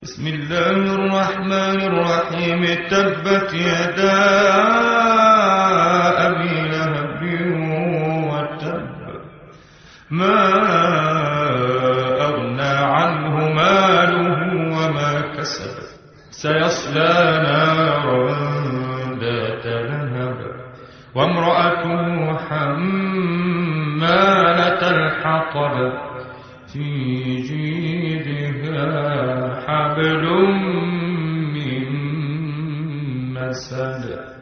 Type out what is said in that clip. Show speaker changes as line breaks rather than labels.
بسم الله الرحمن الرحيم. تبت يدا أبي لهب وتب، ما أغنى عنه ماله وما كسب، سيصلى نارا ذات لهب وامرأته حمالة الحطب في جيدها حبل من مسد.